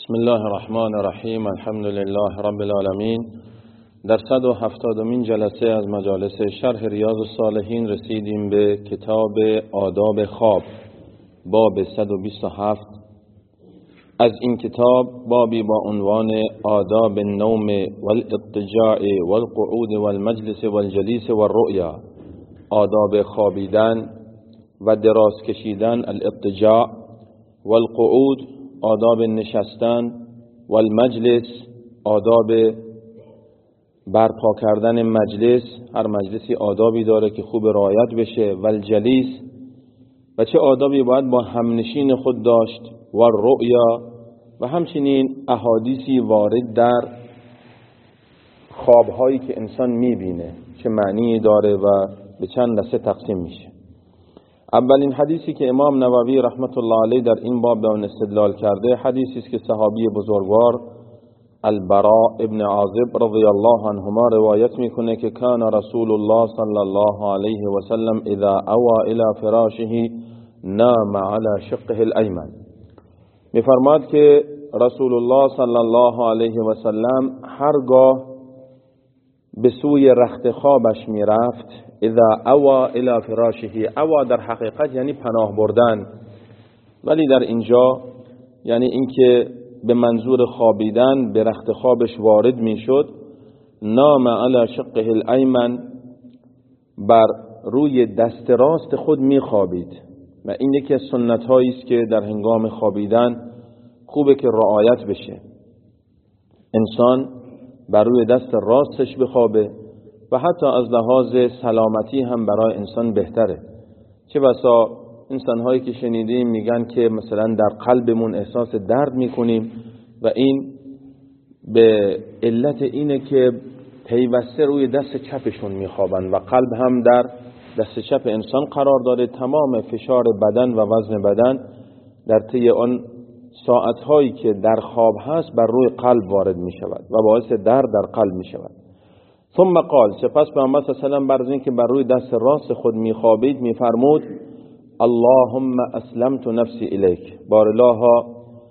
بسم الله الرحمن الرحیم. الحمد لله رب العالمین. در 170مین جلسه از مجالس شرح ریاض الصالحین رسیدیم به کتاب آداب خواب، باب 127 از این کتاب. بابی با عنوان آداب النوم والاضطجاع والقعود والمجلس والجلیس والرؤیا. آداب خوابیدن و دراز کشیدن، الاضطجاع، والقعود آداب نشستن، والمجلس آداب برپا کردن مجلس، هر مجلسی آدابی داره که خوب رعایت بشه، والجلیس و چه آدابی باید با همنشین خود داشت، والرؤیا و همچنین احادیثی وارد در خوابهایی که انسان میبینه چه معنی داره و به چند دسته تقسیم میشه. اولین حدیثی که امام نووی رحمت الله علیه در این باب به اون استدلال کرده حدیثی است که صحابی بزرگوار البراء ابن عازب رضی الله عنهما روایت میکنه که کان رسول الله صلی الله علیه و سلم اذا اوى الى فراشه نام على شقه الایمن. میفرماد که رسول الله صلی الله علیه و سلم هرگاه به سوی رخت خوابش میرفت، اذا اوى الى فراشه، اوى در حقیقت یعنی پناه بردن، ولی در اینجا یعنی اینکه به منظور خوابیدن به رخت خوابش وارد میشد. نام علی شقه الایمن، بر روی دست راست خود میخوابید و این یکی از سنت هایی است که در هنگام خوابیدن خوبه که رعایت بشه. انسان بر روی دست راستش بخوابه و حتی از لحاظ سلامتی هم برای انسان بهتره. چه بسا انسان‌هایی که شنیدیم میگن که مثلا در قلبمون احساس درد میکنیم و این به علت اینه که پیوسته روی دست چپشون میخوابن و قلب هم در دست چپ انسان قرار داره. تمام فشار بدن و وزن بدن در طی آن ساعت‌هایی که در خواب هست بر روی قلب وارد میشود و باعث درد در قلب میشود. ثم قال، سپس پیامبر صلی الله علیه و سلم بر اینکه بر روی دست راست خود میخوابید میفرمود اللهم اسلمت نفسی الیک، بارالله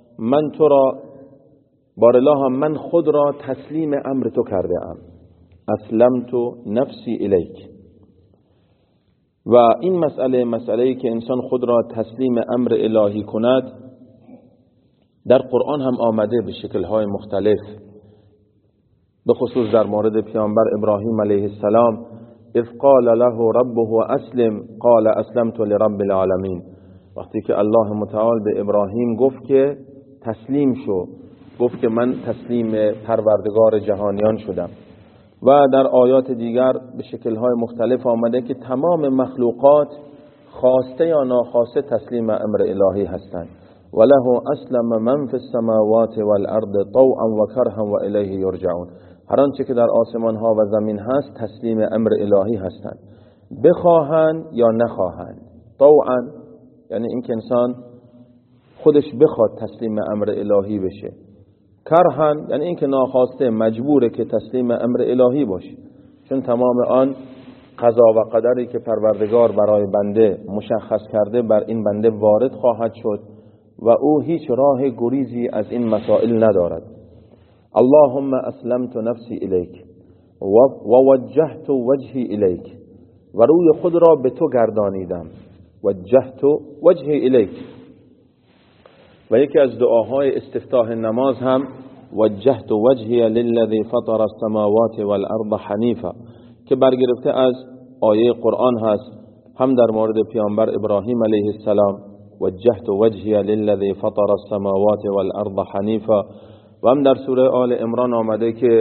من خود را تسلیم امر تو کرده ام. اسلمت نفسی الیک. و این مسئله‌ای که انسان خود را تسلیم امر الهی کند در قرآن هم آمده به شکل‌های مختلف، به خصوص در مورد پیامبر ابراهیم علیه السلام. اذ قال له ربه اسلم قال اسلمت لرب العالمین، وقتی که الله متعال به ابراهیم گفت که تسلیم شو، گفت که من تسلیم پروردگار جهانیان شدم. و در آیات دیگر به شکل‌های مختلف آمده که تمام مخلوقات خواسته یا ناخواسته تسلیم امر الهی هستند. وله اسلم من فی السماوات والارض طوعا و کرها و الیه یرجعون. هر آنچه که در آسمان ها و زمین هست تسلیم امر الهی هستند، بخواهند یا نخواهند. طوعا یعنی اینکه انسان خودش بخواد تسلیم امر الهی بشه. کرها یعنی اینکه ناخواسته مجبوره که تسلیم امر الهی باشه، چون تمام آن قضا و قدری که پروردگار برای بنده مشخص کرده بر این بنده وارد خواهد شد و او هیچ راه گریزی از این مسائل ندارد. اللهم اسلمت نفسی الیک و وجهت وجهی الیک، و روی خود را به تو گردانیدم. وجهت وجهی الیک. و یکی از دعاهای استفتاح نماز هم وجهت وجهی للذی فطر السماوات والارض حنیفا، که برگرفته از آیه قرآن هست، هم در مورد پیامبر ابراهیم علیه السلام وجهت وجهی للذی فطر السماوات والارض حنیفا، و هم در سوره آل عمران آمده که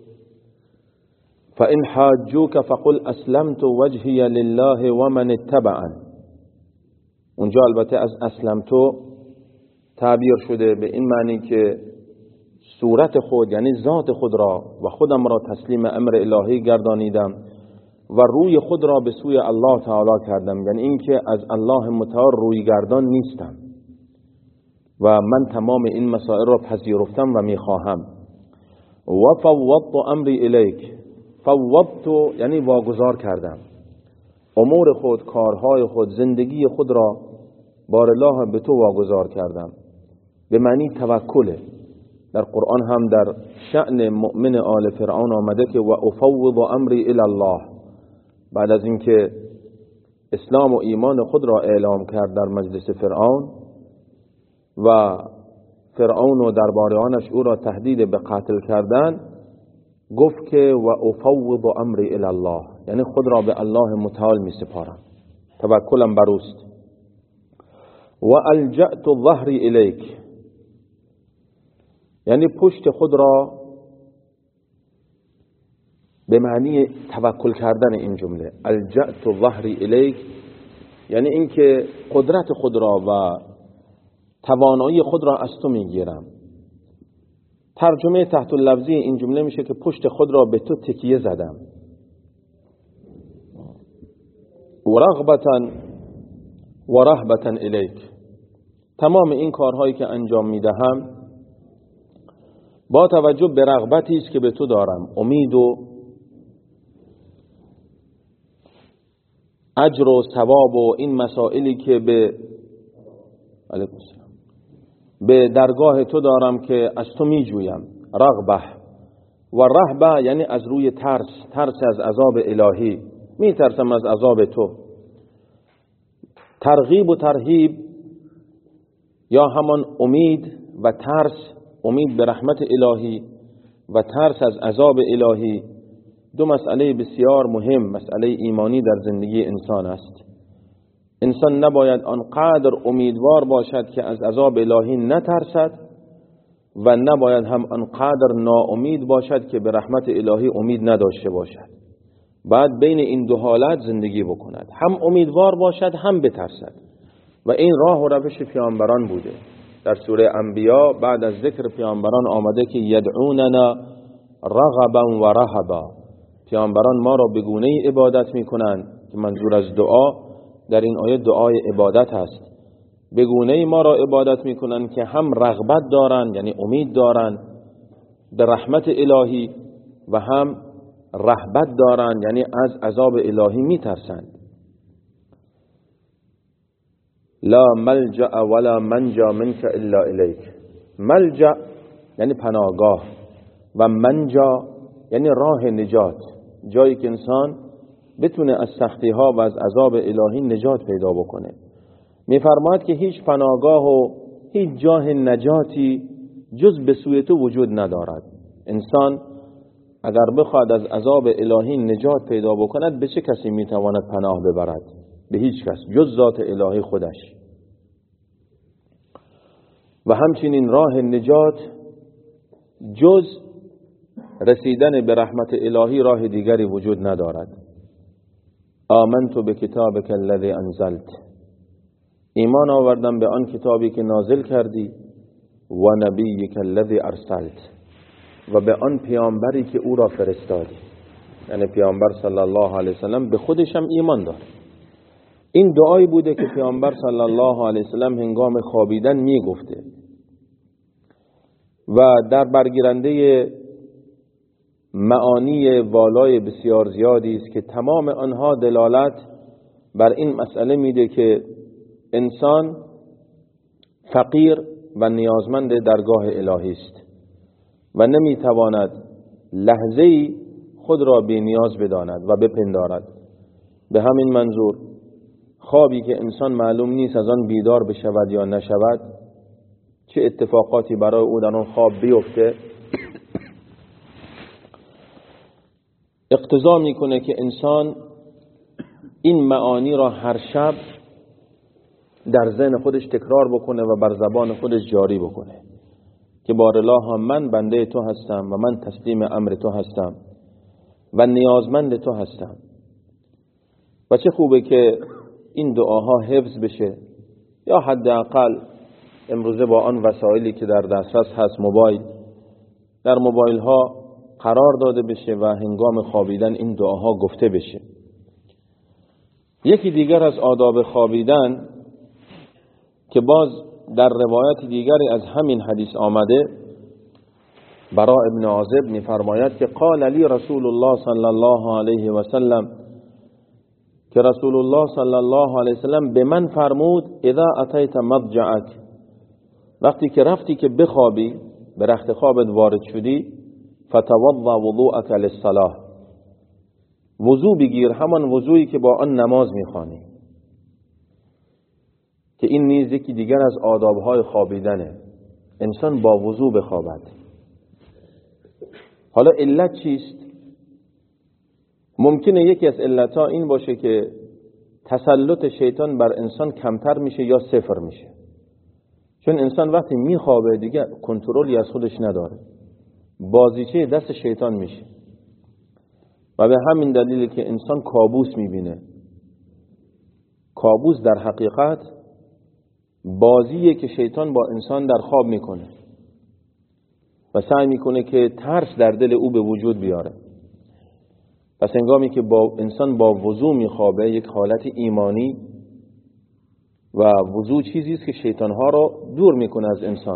فإن حاجوک فقل اسلمت وجهی لله ومن اتبعن. اونجا البته از اسلمتو تعبیر شده به این معنی که صورت خود یعنی ذات خود را و خودم را تسلیم امر الهی گردانیدم و روی خود را به سوی الله تعالی کردم، یعنی اینکه از الله متعال روی گردان نیستم و من تمام این مسائل را پذیرفتم و میخواهم. و فوضت امری الیک، فوضت یعنی واگذار کردم امور خود، کارهای خود، زندگی خود را بارالله به تو واگذار کردم. به معنی توکله، در قرآن هم در شأن مؤمن آل فرعون آمده که و افوض امری الی الله. بعد از اینکه اسلام و ایمان خود را اعلام کرد در مجلس فرعون و فرعون و درباریانش او را تهدید به قتل کردن، گفت که و افوض امری الی الله، یعنی خود را به الله متعال می سپارم، توکلم بر اوست. و الجأت ظهری الیک، یعنی پشت خود را، به معنی توکل کردن این جمله الجأت ظهری الیک، یعنی اینکه قدرت خود را و توانایی خود را از تو میگیرم. ترجمه تحت اللفظی این جمله میشه که پشت خود را به تو تکیه زدم. و رغبتا و رهبتا الیک، تمام این کارهایی که انجام میدهم با توجه به رغبتی است که به تو دارم، امید و اجر و ثواب و این مسائلی که به درگاه تو دارم که از تو می جویم. رغبه و رهبه یعنی از روی ترس از عذاب الهی، می ترسم از عذاب تو. ترغیب و ترهیب یا همان امید و ترس، امید به رحمت الهی و ترس از عذاب الهی، دو مسئله بسیار مهم، مسئله ایمانی در زندگی انسان است. انسان نباید آنقدر امیدوار باشد که از عذاب الهی نترسد و نباید هم آنقدر ناامید باشد که به رحمت الهی امید نداشته باشد. بعد بین این دو حالت زندگی بکند، هم امیدوار باشد هم بترسد. و این راه و روش پیامبران بوده. در سوره انبیاء بعد از ذکر پیامبران آمده که یدعوننا رغبا و رهبا، پیامبران ما را به گونه‌ای عبادت میکنند که منظور از دعا در این آیه دعای عبادت هست. به گونه‌ای ما را عبادت میکنند که هم رغبت دارند یعنی امید دارند به رحمت الهی و هم رهبت دارند یعنی از عذاب الهی میترسند. لا ملجأ ولا منجا منك الا الیک، ملجأ یعنی پناهگاه و منجا یعنی راه نجات، جایی که انسان بتونه از سختی ها و از عذاب الهی نجات پیدا بکنه. میفرماید که هیچ پناهگاه و هیچ جاه نجاتی جز به سوی تو وجود ندارد. انسان اگر بخواد از عذاب الهی نجات پیدا بکند به چه کسی میتواند پناه ببرد؟ به هیچ کس جز ذات الهی خودش. و همچنین راه نجات جز رسیدن به رحمت الهی راه دیگری وجود ندارد. آمنت بکتابک الذی انزلت، ایمان آوردم به آن کتابی که نازل کردی، و نبیک الذی ارسلت، و به آن پیامبری که او را فرستادی. یعنی پیامبر صلی الله علیه وسلم به خودش هم ایمان داره. این دعایی بوده که پیامبر صلی الله علیه وسلم هنگام خوابیدن می گفته و در برگیرنده معانی والای بسیار زیادی است که تمام آنها دلالت بر این مسئله میده که انسان فقیر و نیازمند درگاه الهی است و نمیتواند لحظه‌ای خود را بی نیاز بداند و بپندارد. به همین منظور خوابی که انسان معلوم نیست از آن بیدار بشود یا نشود، چه اتفاقاتی برای او در آن خواب بیفته، اقتضا میکنه که انسان این معانی را هر شب در ذهن خودش تکرار بکنه و بر زبان خودش جاری بکنه که بارالله من بنده تو هستم و من تسلیم امر تو هستم و نیازمند تو هستم. و چه خوبه که این دعاها حفظ بشه، یا حداقل امروزه با آن وسایلی که در دسترس هست، موبایل، در موبایل ها قرار داده بشه و هنگام خوابیدن این دعاها گفته بشه. یکی دیگر از آداب خوابیدن که باز در روایت دیگری از همین حدیث آمده، براء ابن عازب می‌فرماید که قال لی رسول الله صلی الله علیه و سلم، که رسول الله صلی الله علیه و سلم به من فرمود اذا اتیت مضجعک، وقتی که رفتی که بخوابی، به رخت خوابت وارد شدی فتوضا وضوءک للصلاة، وضو بگیر، همان وضویی که با آن نماز میخوانی، که این نیز یکی دیگر از آدابهای خوابیدنه، انسان با وضو بخوابد. حالا علت چیست؟ ممکنه یکی از علتها این باشه که تسلط شیطان بر انسان کمتر میشه یا صفر میشه، چون انسان وقتی میخوابه دیگه کنترلی از خودش نداره، بازیچه دست شیطان میشه و به همین دلیل که انسان کابوس میبینه. کابوس در حقیقت بازیه که شیطان با انسان در خواب میکنه و سعی میکنه که ترس در دل او به وجود بیاره. پس هنگامی که انسان با وضو میخوابه، یک حالت ایمانی، و وضو چیزی است که شیطانها رو دور میکنه از انسان.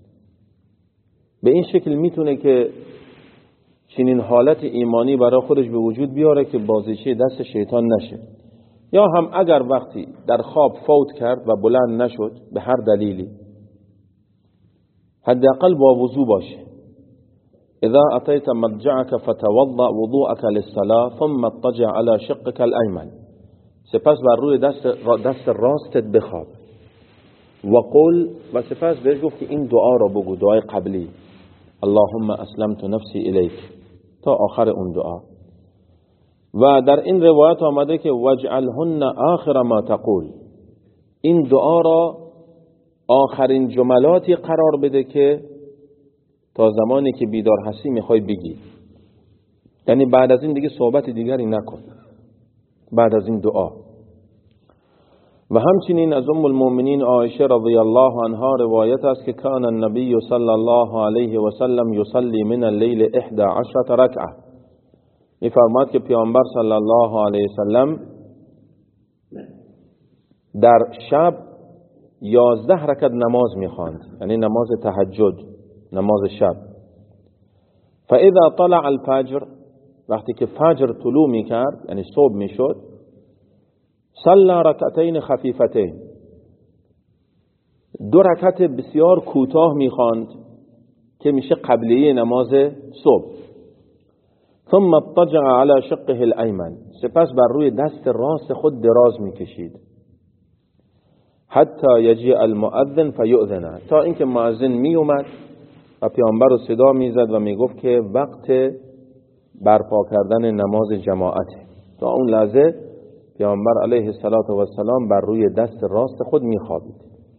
به این شکل میتونه که چنین حالت ایمانی برای خودش به وجود بیاره که بازیچه دست شیطان نشه. یا هم اگر وقتی در خواب فوت کرد و بلند نشد به هر دلیلی، حداقل با وضو باشه. اذا اتيت مضجعك فتوضا وضوءك للصلاه ثم اضطجع على شقك الايمن، سپس بر روی دست راستت بخواب و قل، و سپس بهش گفت که این دعا را بگو، دعای قبلی، اللهم اسلمت نفسی الیک، تا آخر اون دعا. و در این روایت آمده که واجعلهن آخر ما تقول، این دعا را آخرین جملاتی قرار بده که تا زمانی که بیدار هستی میخوای بگی، یعنی بعد از این دیگه صحبت دیگری نکن بعد از این دعا. و همچنین از ام المؤمنین عایشه رضی الله عنها روایت است که کان النبی صلی الله علیه و سلم یصلی من اللیل 11 رکعه، میفرماد که پیامبر صلی الله علیه و سلم در شب 11 رکعت نماز میخواند، یعنی نماز تهجد، نماز شب. فاذا طلع الفجر، وقتی که فجر طلوع میکرد یعنی صبح میشد، صلی رکعتین خفیفتین، 2 رکعت بسیار کوتاه میخواند که میشه قبلیه نماز صبح. ثم اضطجع على شقه الایمن، سپس بر روی دست راست خود دراز میکشید، حتی یجیء المؤذن فیؤذن، تا اینکه مؤذن می اومد و پیامبر رو صدا میزد و میگفت که وقت برپا کردن نماز جماعته. تا اون لحظه پیامبر علیه السلام بر روی دست راست خود میخوابید.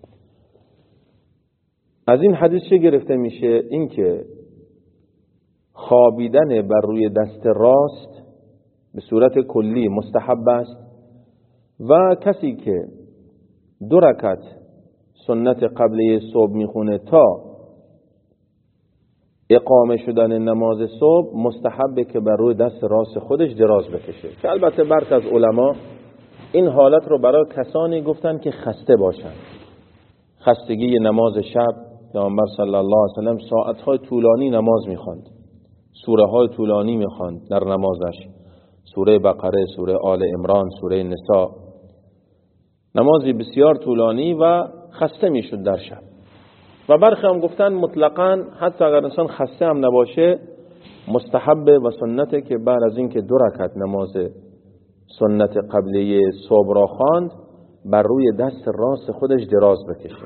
از این حدیث چه گرفته میشه؟ این که خوابیدن بر روی دست راست به صورت کلی مستحب است و کسی که 2 رکعت سنت قبلی صبح میخونه تا اقامه شدن نماز صبح، مستحبه که بر روی دست راست خودش دراز بکشه. که البته برخی از علما این حالت رو برای کسانی گفتن که خسته باشن، خستگی نماز شب. پیامبر صلی الله علیه و سلم ساعت‌های طولانی نماز می‌خواند، سوره‌های طولانی می‌خواند در نمازش، سوره بقره، سوره آل عمران، سوره نساء، نمازی بسیار طولانی و خسته میشد در شب. و برخی هم گفتن مطلقاً حتی اگر انسان خسته هم نباشه مستحب و سنته که بعد از اینکه 2 رکعت نماز سنت قبلی صبح را خواند بر روی دست راست خودش دراز بکشه.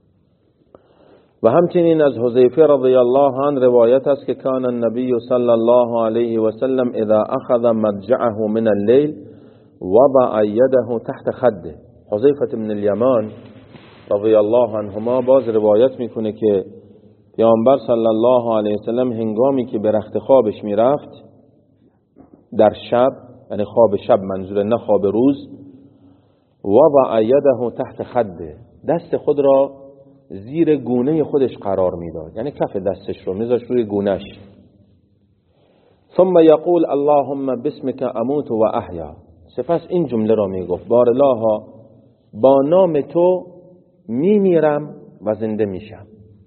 و همچنین از حذیفه رضی الله عنه روایت است که کان النبی صلی الله علیه و سلم اذا اخذ مضجعه من الليل وضع يده تحت خده. حذیفه بن الیمان رضی الله عنهما باز روایت میکنه که پیامبر صلی الله علیه و سلم هنگامی که به رخت خوابش میرفت در شب، یعنی خواب شب منظور نه خواب روز، وضع یده تحت خده، دست خود را زیر گونه خودش قرار میداد، یعنی کف دستش رو میذاشت روی گونهش. ثم یقول اللهم باسمک اموت و احیا، سپس این جمله را میگفت بارالله با نام تو میمیرم و زنده میشم.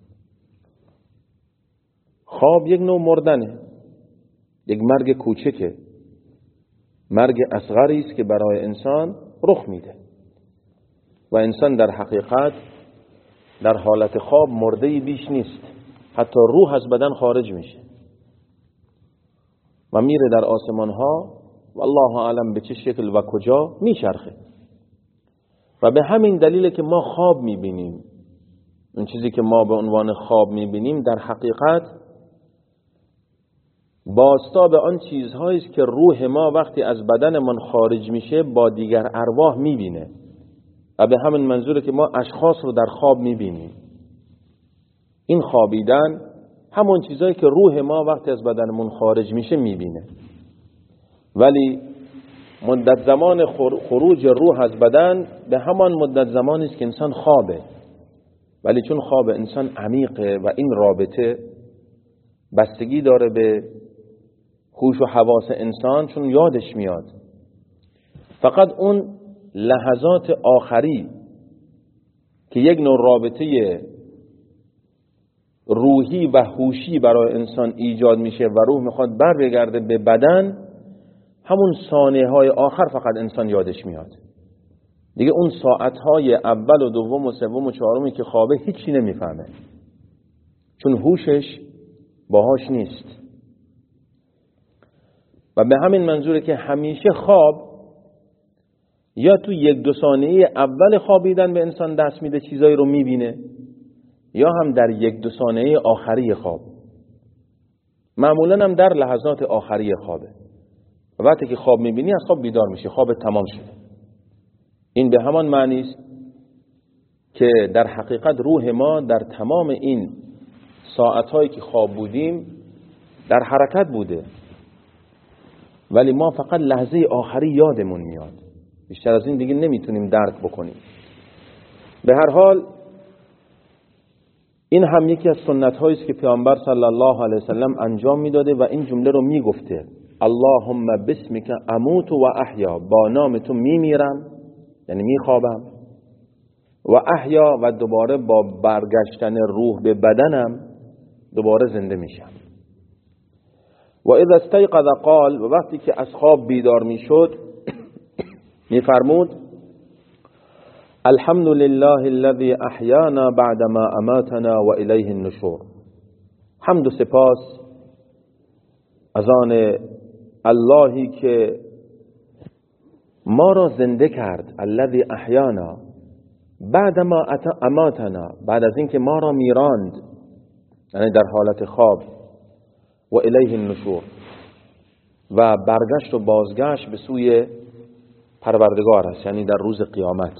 خواب یک نوع مردنه، یک مرگ کوچکه، مرگ اصغری است که برای انسان رخ میده و انسان در حقیقت در حالت خواب مرده‌ای بیش نیست. حتی روح از بدن خارج میشه و میره در آسمان ها و الله اعلم به چه شکل و کجا میچرخه. و به همین دلیل که ما خواب میبینیم، اون چیزی که ما به عنوان خواب میبینیم در حقیقت بازتاب آن چیزهایی است که روح ما وقتی از بدنمان خارج میشه با دیگر ارواح میبینه و به همین منظوره که ما اشخاص رو در خواب میبینیم. این خوابیدن همون چیزهایی که روح ما وقتی از بدنمون خارج میشه میبینه، ولی مدت زمان خروج روح از بدن به همان مدت زمانی است که انسان خوابه، ولی چون خواب انسان عمیقه و این رابطه بستگی داره به هوش و حواس انسان، چون یادش میاد فقط اون لحظات آخری که یک نوع رابطه روحی و هوشی برای انسان ایجاد میشه و روح میخواد برگرده به بدن، همون ثانیه های آخر فقط انسان یادش میاد دیگه. اون ساعت های اول و دوم و سوم و چهارمی که خوابه هیچی نمیفهمه، چون هوشش باهاش نیست. و به همین منظوره که همیشه خواب یا تو یک دو ثانیه اول خوابیدن به انسان دست میده چیزایی رو میبینه، یا هم در یک دو ثانیه آخری خواب، معمولا هم در لحظات آخری خوابه. وقتی که خواب میبینی از خواب بیدار میشه، خواب تمام شده. این به همان معنی است که در حقیقت روح ما در تمام این ساعتهایی که خواب بودیم در حرکت بوده، ولی ما فقط لحظه آخری یادمون میاد، بیشتر از این دیگه نمیتونیم درک بکنیم. به هر حال این هم یکی از سنت هایی است که پیامبر صلی الله علیه وسلم انجام میداده و این جمله رو میگفته: اللهم بسمک اموت و احیا، با نام تو میمیرم یعنی میخوابم، و احیا و دوباره با برگشتن روح به بدنم دوباره زنده میشم. و اذا استيقظ قال، و وقتی که از خواب بیدار میشد میفرمود: الحمد لله الذي احیانا بعدما اماتنا و الیه النشور. حمد و سپاس از آن اللهی که ما را زنده کرد، الذی احیانا بعدما اماتنا، بعد از اینکه ما را میراند، یعنی در حالت خواب، و الیه النشور، و برگشت و بازگشت به سوی پروردگار است، یعنی در روز قیامت.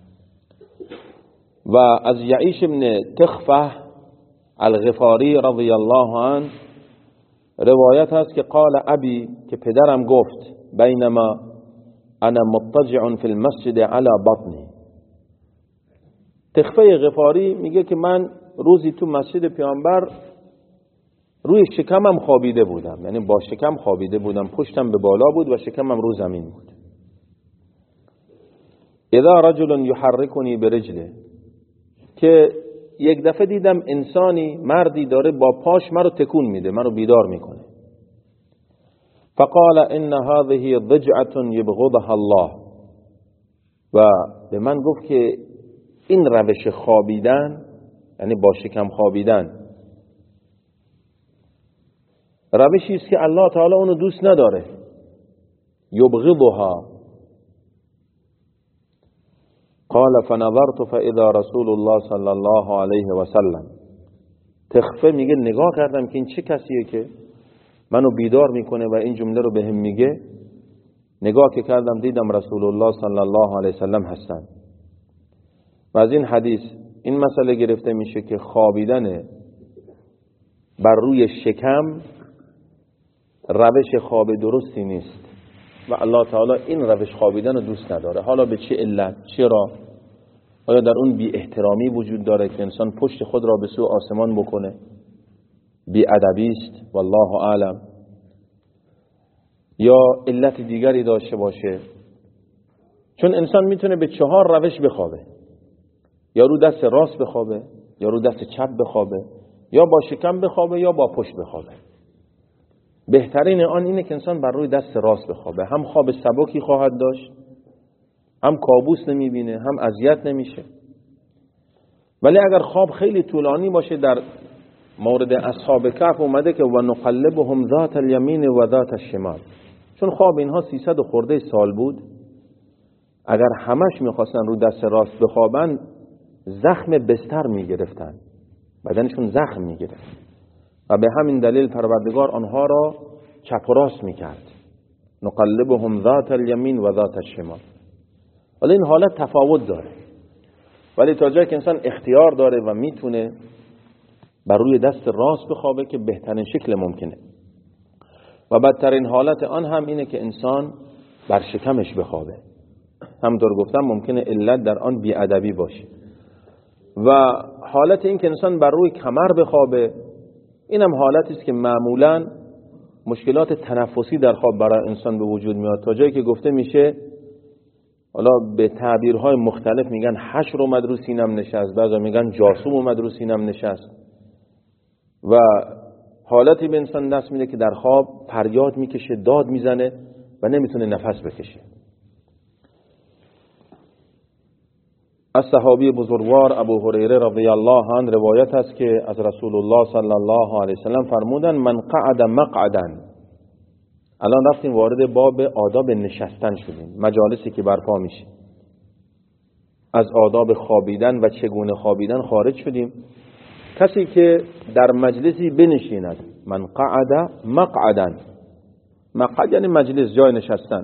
و از یعیش ابن تخفه الغفاری رضی الله عنه روایت است که قال ابی، که پدرم گفت: بینما انا مضطجع فی المسجد علی بطنی. تخفه غفاری میگه که من روزی تو مسجد پیامبر روی شکمم خوابیده بودم، یعنی با شکم خوابیده بودم، پشتم به بالا بود و شکمم رو زمین بود. اذا رجل یحرکنی برجله، که یک دفعه دیدم انسانی، مردی داره با پاش مرا تکون میده، مرا بیدار میکنه. فقال ان هذه ضجعه یبغضها الله، و به من گفت که این روش خوابیدن، یعنی با شکم خوابیدن، روشی است که الله تعالی اونو دوست نداره. یبغضها. قال فنظرت فاذا رسول الله صلی الله علیه و سلم. تخفه میگه نگاه کردم که این چه کسیه که منو بیدار میکنه و این جمله رو بهم میگه. نگاه که کردم دیدم رسول الله صلی الله علیه و سلم هستن. و از این حدیث این مسئله گرفته میشه که خوابیدن بر روی شکم روش خواب درستی نیست و الله تعالی این روش خوابیدن رو دوست نداره. حالا به چه علت؟ چرا؟ آیا در اون بی احترامی وجود داره که انسان پشت خود را به سوی آسمان بکنه؟ بی ادبی است؟ والله اعلم. یا علت دیگری داشته باشه؟ چون انسان میتونه به 4 روش بخوابه: یا رو دست راست بخوابه، یا رو دست چپ بخوابه، یا با شکم بخوابه، یا با پشت بخوابه. بهترین آن اینه که انسان بر روی دست راست بخوابه، هم خواب سبکی خواهد داشت، هم کابوس نمیبینه، هم اذیت نمیشه. ولی اگر خواب خیلی طولانی باشه، در مورد اصحاب کهف اومده که و نقلبهم ذات الیمین و ذات الشمال، چون خواب اینها 300 خورده سال بود، اگر همش میخواستن رو دست راست بخوابن زخم بستر میگرفتن، بدنشون زخم میگرفت و به همین دلیل پروردگار آنها را چپ و راست میکرد. نقلبهم ذات الیمین و ذات الشمال. ولی این حالت تفاوت داره، ولی تا جایی که انسان اختیار داره و میتونه بر روی دست راست بخوابه که بهترین شکل ممکنه، و بدترین حالت آن هم اینه که انسان بر شکمش بخوابه. همونطور گفتم ممکنه علت در آن بیادبی باشه. و حالت این که انسان بر روی کمر بخوابه، اینم حالتی است که معمولاً مشکلات تنفسی در خواب برای انسان به وجود میاد، تا جایی که گفته میشه، حالا به تعبیرهای مختلف میگن حشر اومد رو سینم نشست، بعضا میگن جاسوم اومد رو سینم نشست، و حالتی به انسان دست میده که در خواب فریاد میکشه، داد میزنه و نمیتونه نفس بکشه. از صحابی بزرگوار ابو هریره رضی الله عنه روایت است که از رسول الله صلی الله علیه وسلم فرمودن من قعد مقعدا. الان رفتیم وارد باب آداب نشستن شدیم، مجالسی که برپا میشه. از آداب خوابیدن و چگونه خوابیدن خارج شدیم. کسی که در مجلسی بنشیند، من قعد مقعدا، مقعد یعنی مجلس، جای نشستن،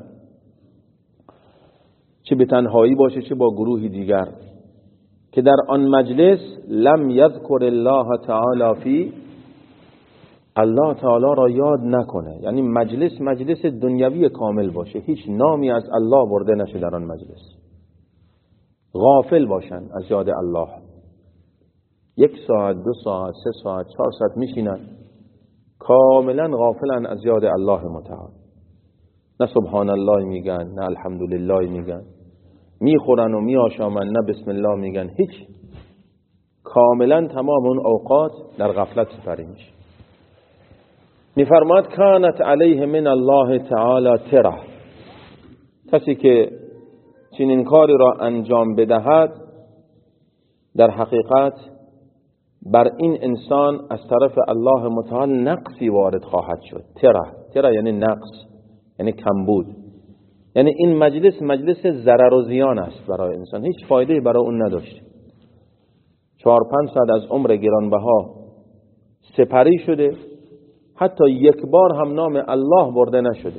چه به تنهایی باشه چه با گروهی دیگر، که در آن مجلس لم یذکر الله تعالی فی، الله تعالی را یاد نکنه، یعنی مجلس دنیوی کامل باشه، هیچ نامی از الله برده نشه در آن مجلس، غافل باشن از یاد الله. 1 ساعت 2 ساعت 3 ساعت 4 ساعت میشینن کاملا غافلن از یاد الله متعال، نه سبحان الله میگن، نه الحمدلله میگن، میخورن و میآشامن، نه بسم الله میگن، هیچ، کاملا تمام اون اوقات در غفلت سپری میشه. میفرماد کانت علیه من الله تعالی تره، کسی که چنین کاری را انجام بدهد در حقیقت بر این انسان از طرف الله متعال نقصی وارد خواهد شد. تره یعنی نقص، یعنی کمبود، یعنی این مجلس ضرر و زیان است برای انسان، هیچ فایده برای اون نداشت. 4-5 ساعت از عمر گرانبها سپری شده، حتی یک بار هم نام الله برده نشده.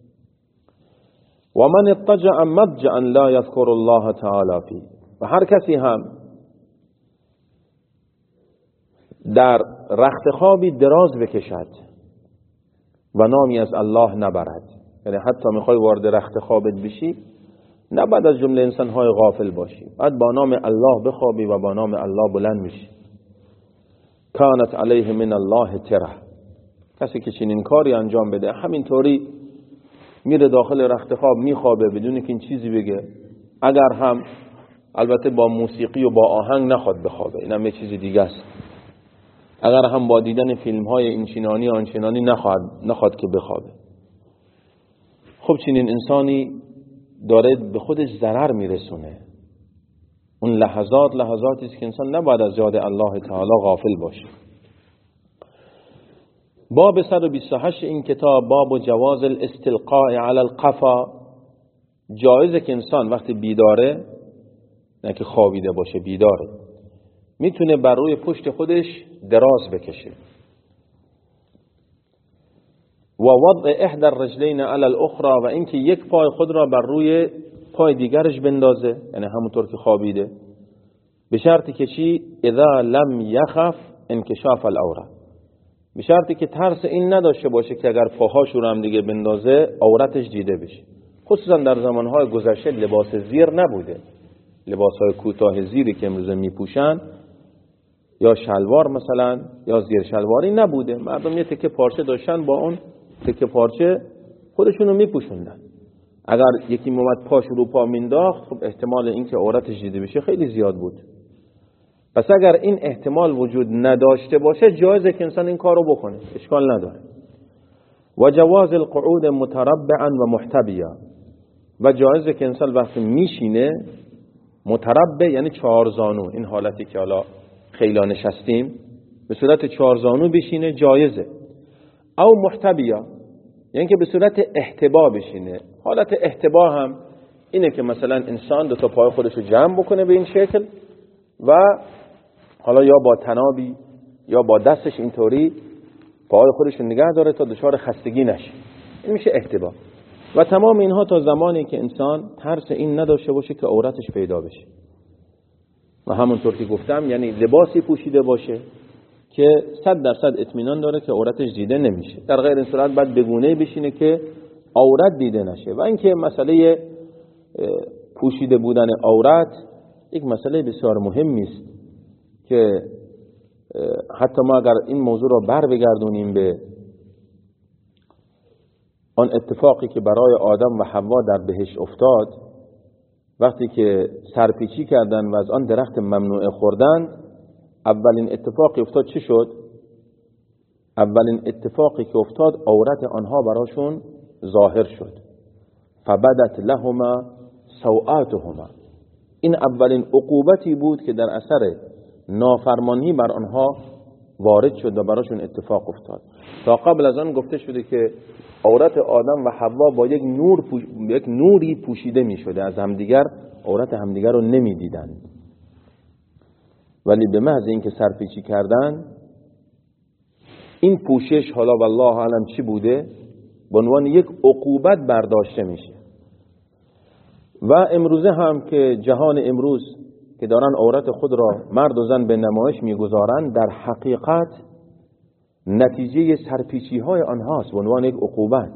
و من اضطجع مضجعا لا یذکر الله تعالی فی، و هر کسی هم در رخت خوابی دراز بکشد و نامی از الله نبرد، یعنی حتی میخوای وارد رخت خوابت بشی، نباید از جمله انسانهای غافل باشی، باید با نام الله بخوابی و با نام الله بلند میشی. کانت علیه من الله تره، کسی که چنین کاری انجام بده، همینطوری میره داخل رخت خواب میخوابه بدون که این چیزی بگه، اگر هم البته با موسیقی و با آهنگ نخواد بخوابه، اینم یه چیز دیگه است، اگر هم با دیدن فیلم های اینچنانی آنچنانی نخواد که بخوابه. خب چنین انسانی داره به خودش ضرر میرسونه. اون لحظاتی است که انسان نباید از یاد الله تعالی غافل باشه. باب 128 این کتاب باب جواز الاستلقاء علی القفا، جایزه که انسان وقتی بیداره، نه که خوابیده باشه، بیداره، میتونه بر روی پشت خودش دراز بکشه و وضع احدى الرجلین علی الاخرى، و اینکه یک پای خود را بر روی پای دیگرش بندازه، یعنی همونطور که خوابیده، به شرطی که چی؟ اذا لم یخف انکشاف العوره، به شرطی که ترس این نداشته باشه که اگر پاهاش رو هم دیگه بندازه عورتش دیده بشه. خصوصا در زمانهای گذشته لباس زیر نبوده، لباسهای کوتاه زیری که امروز میپوشن یا شلوار مثلا یا زیر شلواری نبوده، مردم یه تکه پارچه داشتن، با اون تکه پارچه خودشونو میپوشوندن. اگر یکی اومد پاش رو پا مینداخت، خب احتمال اینکه عورتش دیده بشه خیلی زیاد بود. پس اگر این احتمال وجود نداشته باشه، جایزه که انسان این کارو بکنه، اشکال نداره. و جواز القعود متربعا و محتبیا، و جایزه که انسان وقتی میشینه متربع یعنی 4 زانو، این حالتی که حالا خیلا نشستیم به صورت چهارزانو بشینه جایزه، او محتبیا یعنی که به صورت احتبا بشینه. حالت احتبا هم اینه که مثلا انسان دو تا پای خودش رو جمع بکنه به این شکل و حالا یا با تنابی یا با دستش اینطوری پای خودش رو نگه داره تا دچار خستگی نشه. این میشه احتبا. و تمام اینها تا زمانی که انسان ترس این نداشته باشه که عورتش پیدا بشه و همونطور که گفتم یعنی لباسی پوشیده باشه که 100% اطمینان داره که عورتش دیده نمیشه. در غیر این صورت باید بگونه بشینه که عورت دیده نشه. و اینکه مسئله پوشیده بودن عورت یک مسئله بسیار مهمی است که حتی ما اگر این موضوع را بر بگردونیم به آن اتفاقی که برای آدم و حوا در بهشت افتاد وقتی که سرپیچی کردن و از آن درخت ممنوعه خوردن، اولین اتفاقی افتاد چی شد؟ اولین اتفاقی که افتاد عورت آنها براشون ظاهر شد. فبدت لهما سوآتهما. این اولین عقوبتی بود که در اثر نافرمانی بر آنها وارد شد و براشون اتفاق افتاد. تا قبل از آن گفته شده که عورت آدم و حوا با یک نوری پوشیده می شده، از همدیگر عورت همدیگر رو نمی دیدن. ولی به محض اینکه سرپیچی کردن این پوشش حالا والله اعلم چی بوده به عنوان یک عقوبت برداشته میشه. و امروزه هم که جهان امروز که دارن عورت خود را مرد و زن به نمایش میگذارن در حقیقت نتیجه سرپیچی های آنهاست به عنوان یک عقوبت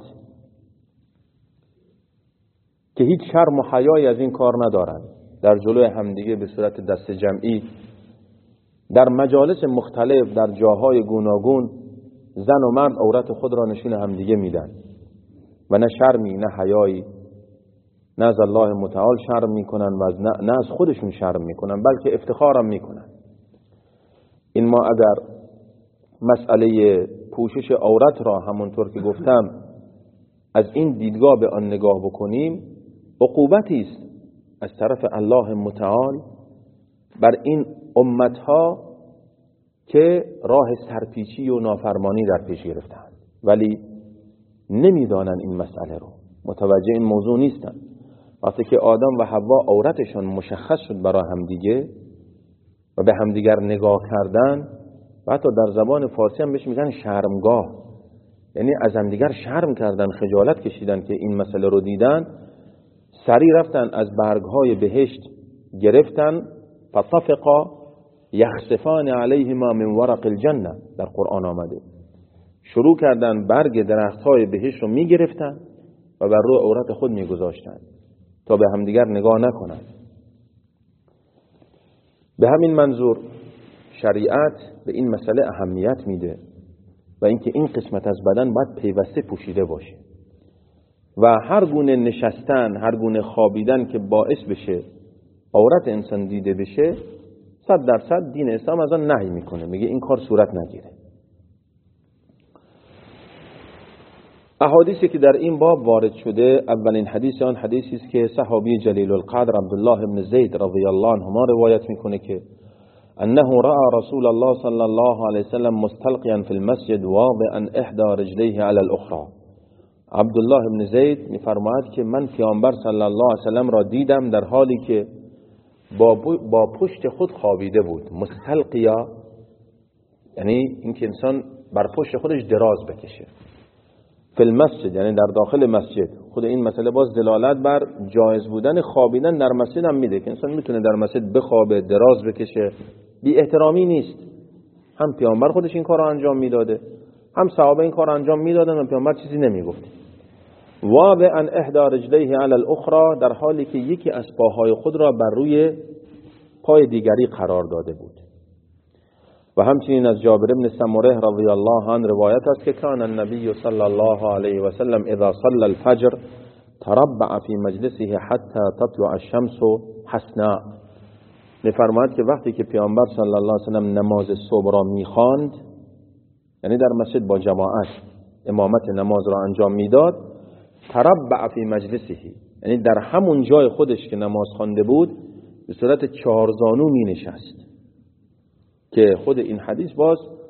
که هیچ شرم و حیایی از این کار ندارن. در جلوی همدیگه به صورت دست جمعی در مجالس مختلف در جاهای گوناگون زن و مرد عورت خود را نشون همدیگه میدن و نه شرمی نه حیایی، نه از الله متعال شرم میکنن و نه از خودشون شرم میکنن، بلکه افتخارم میکنن. این ما اگر مسئله پوشش عورت را همونطور که گفتم از این دیدگاه به آن نگاه بکنیم، عقوبتی است از طرف الله متعال بر این امتها که راه سرپیچی و نافرمانی در پیش گرفتند ولی نمیدانن این مسئله رو، متوجه این موضوع نیستن. وقتی که آدم و حوا عورتشون مشخص شد برای همدیگه و به همدیگر نگاه کردن و حتی در زبان فارسی هم بهش میگن شرمگاه، یعنی از همدیگر شرم کردن، خجالت کشیدن که این مسئله رو دیدن، سری رفتن از برگهای بهشت گرفتن فطفقا یخسفان علیهما من ورق الجنه در قرآن آمده، شروع کردن برگ درختهای بهشت رو میگرفتن و بر روی عورت خود میگذاشتن تا به همدیگر نگاه نکنند. به همین منظور شریعت به این مسئله اهمیت میده و اینکه این قسمت از بدن باید پیوسته پوشیده باشه و هر گونه نشستن، هر گونه خوابیدن که باعث بشه عورت انسان دیده بشه 100% دین اسلام از آن نهی میکنه، میگه این کار صورت نگیره. احادیثی که در این باب وارد شده، اولین حدیث آن حدیثی است که صحابی جلیل القدر عبدالله بن زید رضی الله عنهما روایت میکنه که انه رأى رسول الله صلی الله علیه وسلم مستلقیا فی المسجد واضعا احدى رجلیه علی الاخرى. عبدالله بن زید میفرماید که من پیامبر صلی الله علیه وسلم را دیدم در حالی که با پشت خود خوابیده بود. مستلقیا یعنی اینکه انسان بر پشت خودش دراز بکشه. فی المسجد یعنی در داخل مسجد. خود این مسئله باز دلالت بر جایز بودن خوابیدن در مسجد هم میده که انسان میتونه در مسجد بخوابه، دراز بکشه، بی احترامی نیست. هم پیامبر خودش این کار رو انجام میداده، هم صحابه این کار رو انجام میدادن و پیامبر چیزی نمیگفت. واضعا احدى رجلیه علی الاخرى در حالی که یکی از پاهای خود را بر روی پای دیگری قرار داده بود. و همچنین از جابر بن سمره رضی الله عنه روایت است که کان النبی صلی الله علیه و سلم اذا صلى الفجر تربع فی مجلسه حتی تطلع الشمس حسنا. میفرماید که وقتی که پیامبر صلی الله علیه و سلم نماز صبح را میخواند، یعنی در مسجد با جماعت امامت نماز را انجام میداد، تربع فی مجلسه یعنی در همون جای خودش که نماز خوانده بود به صورت چهارزانو می نشست که خود این حدیث باز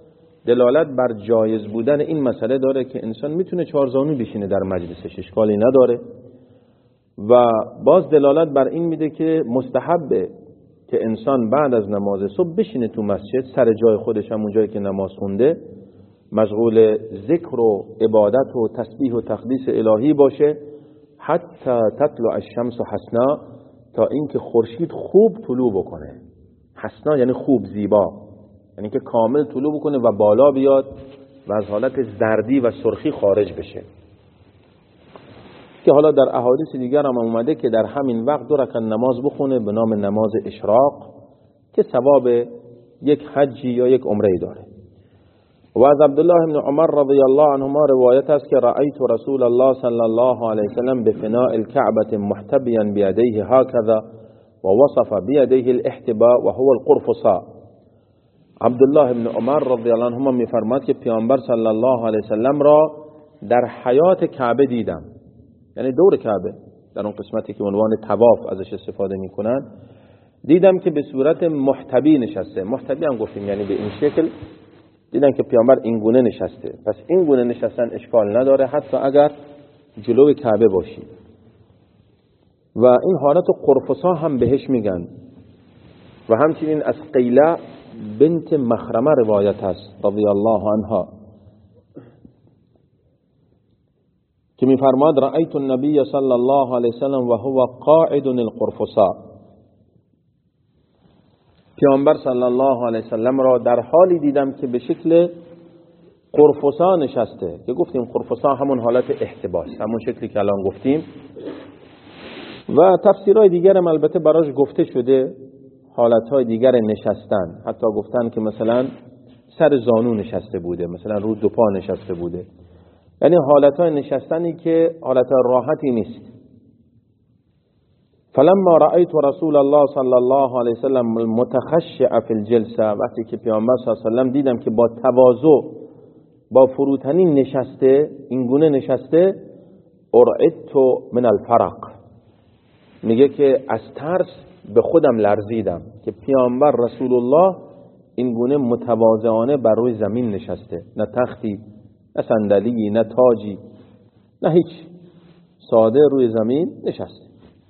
دلالت بر جایز بودن این مسئله داره که انسان میتونه چهارزانو بشینه در مجلسش، اشکالی نداره. و باز دلالت بر این میده که مستحبه که انسان بعد از نماز صبح بشینه تو مسجد سر جای خودش، همون جایی که نماز خونده، مشغول ذکر و عبادت و تسبیح و تقدیس الهی باشه، حتی تطلع الشمس حسنا، تا اینکه خورشید خوب طلوع بکنه. حسنا یعنی خوب، زیبا، یعنی که کامل طلوع بکنه و بالا بیاد و از حالت زردی و سرخی خارج بشه. که حالا در احادیث دیگر هم اومده که در همین وقت 2 رکعت نماز بخونه به نام نماز اشراق که ثواب یک حجی یا یک عمره داره. و از عبدالله بن عمر رضی الله عنهما روایت است که رأیت رسول الله صلی الله علیه وسلم بفناء الكعبة محتبیا بیدیه هكذا و وصف بیدیه الاحتباء و هو القرفصاء. عبدالله بن عمر رضی الله عنهما میفرماد که پیامبر صلی الله علیه وسلم را در حیات کعبه دیدم، یعنی دور کعبه، در اون قسمتی که عنوان طواف ازش استفاده میکنن، دیدم که به صورت محتبی نشسته. محتبی هم گفتیم یعنی به این شکل. دیدن که پیامبر این گونه نشسته. پس این گونه نشستن اشکال نداره حتی اگر جلوی کعبه باشی. و این حالت قرفصا هم بهش میگن. و همچنین از قیله بنت مخرمه روایت هست رضی الله عنها که میفرماد رأیت النبی صلی الله علیه وسلم و هو قاعد القرفصا. پیامبر صلی الله علیه وسلم را در حالی دیدم که به شکل قرفصا نشسته، که گفتیم قرفصا همون حالت احتباس، همون شکلی که الان گفتیم. و تفسیرهای دیگر هم البته براش گفته شده، حالتهای دیگر نشستن، حتی گفتن که مثلا سر زانو نشسته بوده، مثلا رو 2 پا نشسته بوده، یعنی حالتهای نشستنی که حالتهای راحتی نیست. فلما رأيت رسول الله صلی الله علیه وسلم متخشع فی الجلسه، وقتی که پیامبر صلی الله علیه وسلم دیدم که با تواضع، با فروتنی نشسته، این گونه نشسته، ارعدت من الفرق، میگه که از ترس به خودم لرزیدم که پیامبر رسول الله این گونه متواضعانه بر روی زمین نشسته، نه تختی، نه صندلی، نه تاجی، نه هیچ، ساده روی زمین نشسته.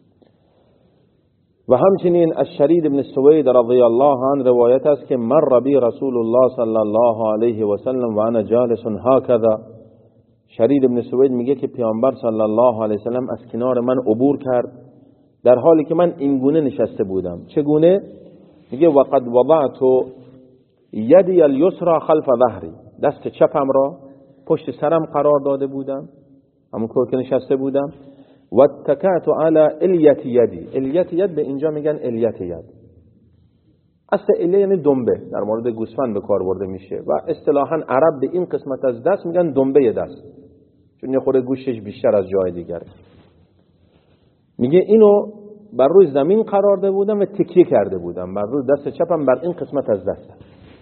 و همچنین از شرید بن سوید رضی الله عنه روایت است که مر بی رسول الله صلی الله علیه و سلم و انا جالس هكذا. شرید بن سوید میگه که پیامبر صلی الله علیه و سلم از کنار من عبور کرد در حالی که من این گونه نشسته بودم. چگونه؟ میگه وقد وضعت یدی الیسرا خلف ظهری، دست چپم را پشت سرم قرار داده بودم، همون طور که نشسته بودم. و اتکأت علی الیت یدی، الیت ید به اینجا میگن الیت ید، اصل الیه یعنی دنبه، در مورد گوسفند به کار برده میشه و اصطلاحا عرب به این قسمت از دست میگن دنبه دست، چون یه خورده گوشش بیشتر از جای دیگره. میگه اینو بر روی زمین قرار داده بودم و تکیه کرده بودم بر روی دست چپم بر این قسمت از دستم.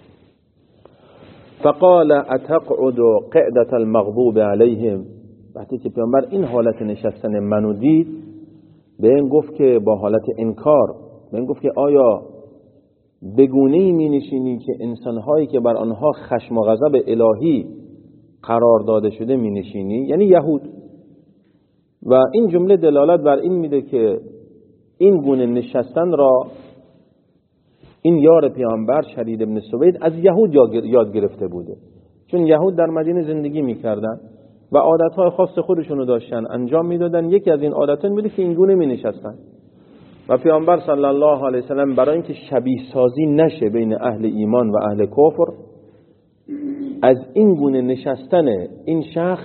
فقال اتقعد قعدة المغضوب علیهم، وقتی که پیامبر این حالت نشستن منو دید، به این گفت که با حالت انکار، به این گفت که آیا بگونه‌ای می نشینی که انسانهایی که بر آنها خشم و غضب الهی قرار داده شده می نشینی، یعنی یهود. و این جمله دلالت بر این میده که این گونه نشستن را این یار پیامبر شرید ابن سوید از یهود یاد گرفته بوده، چون یهود در مدینه زندگی میکردن و عادتهای خاص خودشونو داشتن انجام میدادن. یکی از این عادتها میده که این گونه می نشستن و پیامبر صلی الله علیه وسلم برای اینکه شبیه سازی نشه بین اهل ایمان و اهل کفر، از این گونه نشستن این شخص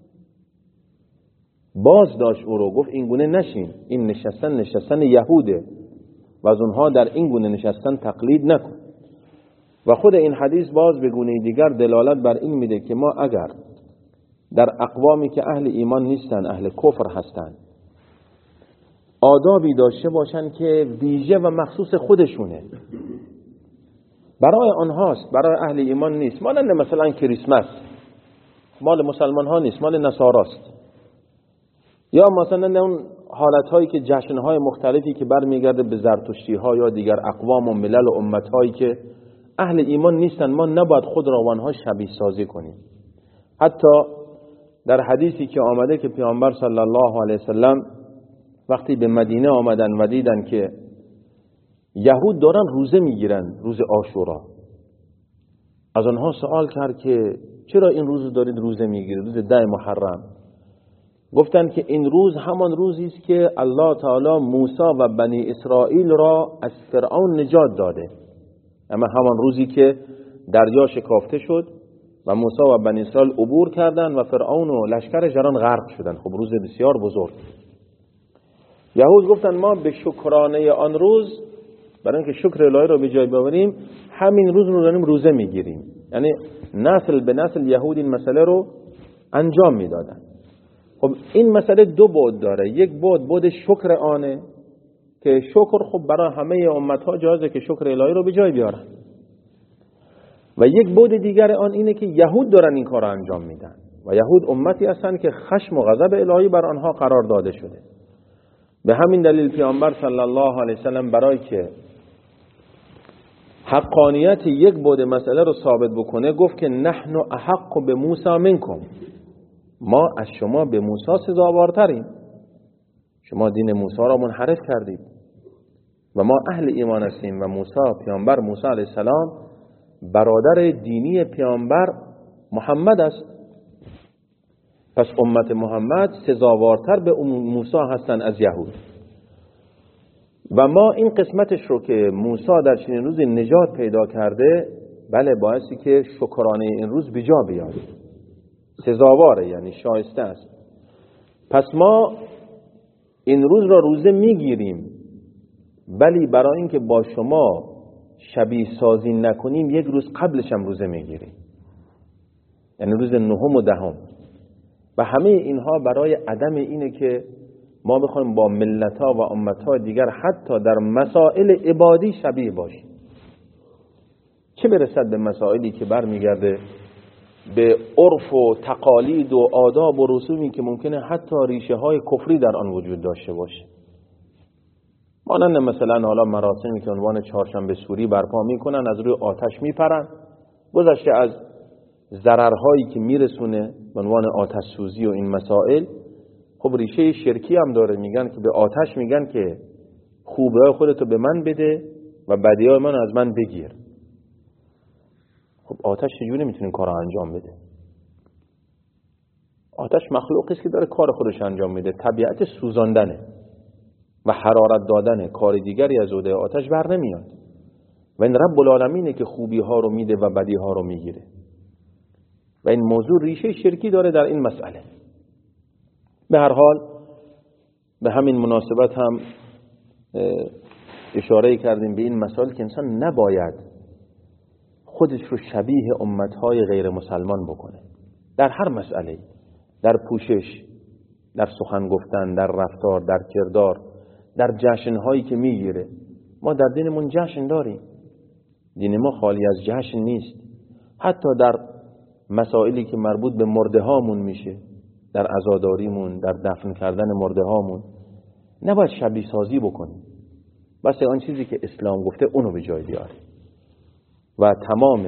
باز داشت او رو، گفت این گونه نشین، این نشستن یهوده و از اونها در این گونه نشستن تقلید نکن. و خود این حدیث باز به گونه دیگر دلالت بر این میده که ما اگر در اقوامی که اهل ایمان نیستن، اهل کفر هستن، آدابی داشته باشن که ویژه و مخصوص خودشونه، برای آنهاست، برای اهل ایمان نیست. مانند مثلا کریسمس مال مسلمان ها نیست، مال نصاراست. یا مثلا اون حالتهایی که جشنهای مختلفی که برمیگرده به زرتشتی ها یا دیگر اقوام و ملل و امت هایی که اهل ایمان نیستن، ما نباید خود را و آنها شبیه سازی کنیم. حتی در حدیثی که آمده که پیامبر صلی الله علیه وسلم وقتی به مدینه آمدن و دیدن که یهود دارن روزه میگیرن، روز عاشورا، از آنها سوال کرد که چرا این روز دارید روزه میگیرید، روز 10 محرم؟ گفتند که این روز همان روزی است که الله تعالی موسی و بنی اسرائیل را از فرعون نجات داده، اما همان روزی که دریا شکافته شد و موسی و بنی اسرائیل عبور کردند و فرعون و لشکرش در آن غرق شدند. خب روز بسیار بزرگ. یهود گفتند ما به شکرانه آن روز، برای اینکه شکر الهی را به جای ببریم، همین روز رو داریم روزه میگیریم. یعنی نسل به نسل یهود این مسئله رو انجام میدادن. خب این مسئله دو بعد داره. یک بعد شکر آنه که شکر خب برای همه امتها جایزه که شکر الهی رو به جای بیارن، و یک بعد دیگر آن اینه که یهود دارن این کار رو انجام میدن و یهود امتی هستن که خشم و غضب الهی بر آنها قرار داده شده. به همین دلیل پیامبر صلی الله علیه وسلم برای که حقانیت یک بعد مسئله رو ثابت بکنه گفت که نحن احق به موسی منکم، ما از شما به موسی سزاوارتریم، شما دین موسی را منحرف کردید و ما اهل ایمان هستیم و موسی، پیامبر موسی علیه السلام برادر دینی پیامبر محمد است، پس امت محمد سزاوارتر به موسی هستند از یهود. و ما این قسمتش رو که موسی در چنین روزی نجات پیدا کرده، بله باعثی که شکرانه این روز به جا بیاد، سزاواره، یعنی شایسته است. پس ما این روز را روزه میگیریم، ولی برای اینکه با شما شبیه سازی نکنیم یک روز قبلش هم روزه میگیریم، یعنی روز 9 و 10. و همه اینها برای عدم اینه که ما بخوایم با ملت‌ها و امت‌ها دیگر حتی در مسائل عبادی شبیه باشیم، چه برسد به مسائلی که برمیگرده به عرف و تقالید و آداب و رسومی که ممکنه حتی ریشه های کفری در آن وجود داشته باشه. مانند مثلا حالا مراسمی که عنوان چهارشنبه سوری برپا میکنن، از روی آتش میپرن، گذشته از ضررهایی که میرسونه به عنوان آتش سوزی و این مسائل، خب ریشه شرکی هم داره. میگن که به آتش میگن که خوبه خودتو به من بده و بدیهای من از من بگیر. خب آتش چجوری میتونه کار انجام بده؟ آتش مخلوقی است که داره کار خودش انجام میده، طبیعت سوزاندنه و حرارت دادنه، کار دیگری از عهده آتش بر نمیاد. و این رب العالمینه که خوبی ها رو میده و بدی ها رو میگیره. و این موضوع ریشه شرکی داره در این مسئله. به هر حال به همین مناسبت هم اشاره کردیم به این مسائل که انسان نباید خودش رو شبیه امتهای غیر مسلمان بکنه در هر مسئله، در پوشش، در سخن گفتن، در رفتار، در کردار، در جشنهایی که میگیره. ما در دینمون جشن داریم، دین ما خالی از جشن نیست. حتی در مسائلی که مربوط به مرده هامون میشه، در عزاداریمون، در دفن کردن مرده هامون، نباید شبیه سازی بکنیم، بس آن چیزی که اسلام گفته اونو به جای بیاریم. و تمام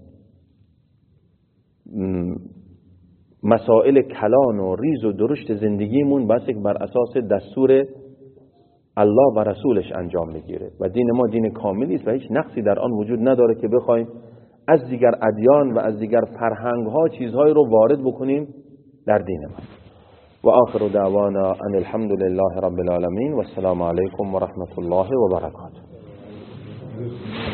مسائل کلان و ریز و درشت زندگیمون بس بر اساس دستور الله و رسولش انجام میگیره. و دین ما دین کاملی است و هیچ نقصی در آن وجود نداره که بخوایم از دیگر ادیان و از دیگر فرهنگ ها چیزهایی رو وارد بکنیم در دین ما. و آخر دعوانا ان الحمد لله رب العالمین و السلام علیکم و رحمت الله و برکاته.